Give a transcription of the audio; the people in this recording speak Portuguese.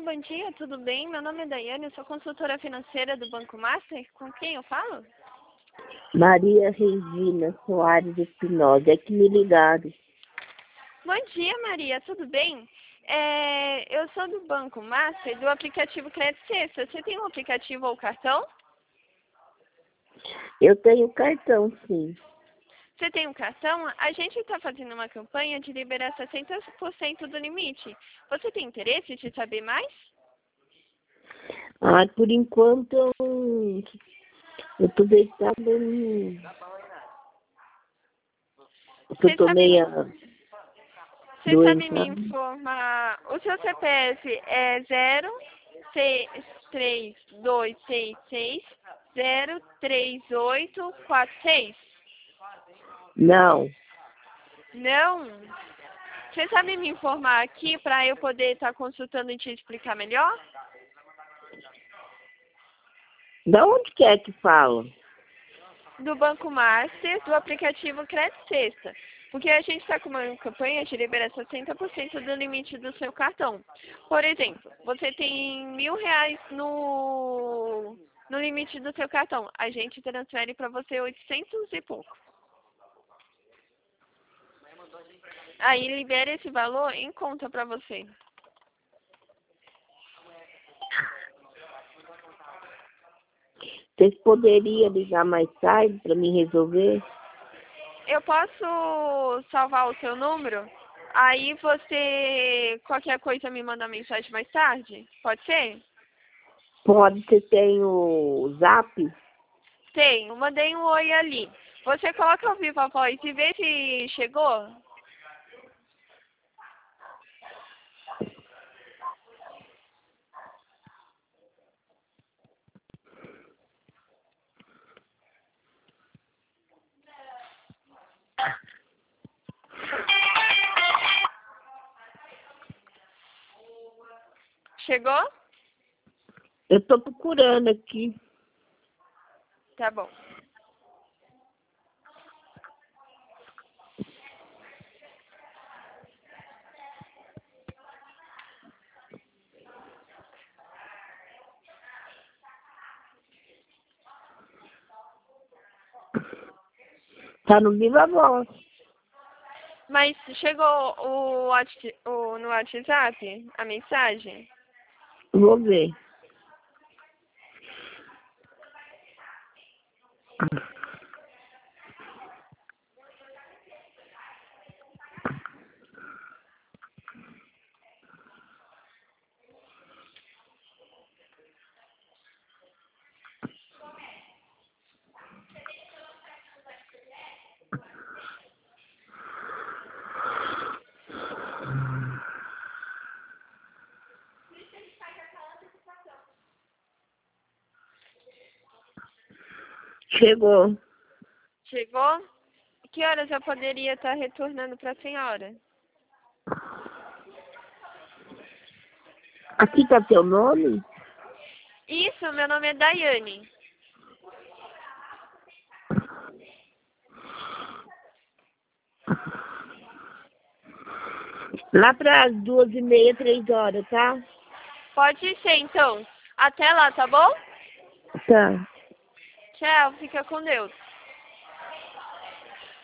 bom dia, tudo bem? Meu nome é Daiane, eu sou consultora financeira do Banco Master. Com quem eu falo? Maria Regina Soares Espinosa, é que me ligaram. Bom dia, Maria, tudo bem? Eu sou do Banco Master, do aplicativo Crédito Sexta. Você tem um aplicativo ou cartão? Eu tenho cartão, sim. Você tem um cartão? A gente está fazendo uma campanha de liberar 60% do limite. Você tem interesse de saber mais? Por enquanto eu tô deitada eu tô meia Você doente, sabe me sabe? informar? O seu CPF é 03266 03846? Não. Não? Você sabe me informar aqui para eu poder estar consultando e te explicar melhor? Da onde que é que fala? Do Banco Master, do aplicativo Crédito Sexta. Porque a gente está com uma campanha de liberar 60% do limite do seu cartão. Por exemplo, você tem R$ 1.000 no limite do seu cartão. A gente transfere para você 800 e pouco. Aí libera esse valor em conta para você. Vocês poderiam ligar mais tarde para me resolver? Eu posso salvar o seu número? Aí você, qualquer coisa, me manda mensagem mais tarde? Pode ser? Pode, você tem o Zap? Tenho, mandei um oi ali. Você coloca ao vivo a voz e vê se chegou? Chegou? Eu tô procurando aqui. Tá bom. Tá no Viva Voz. Mas chegou no WhatsApp a mensagem? Vou ver. Chegou. Chegou? Que horas eu poderia estar retornando para a senhora? Aqui tá teu nome? Isso, meu nome é Daiane. Lá para as 2h30, 3h, tá? Pode ser, então. Até lá, tá bom? Tá. Tchau, fica com Deus.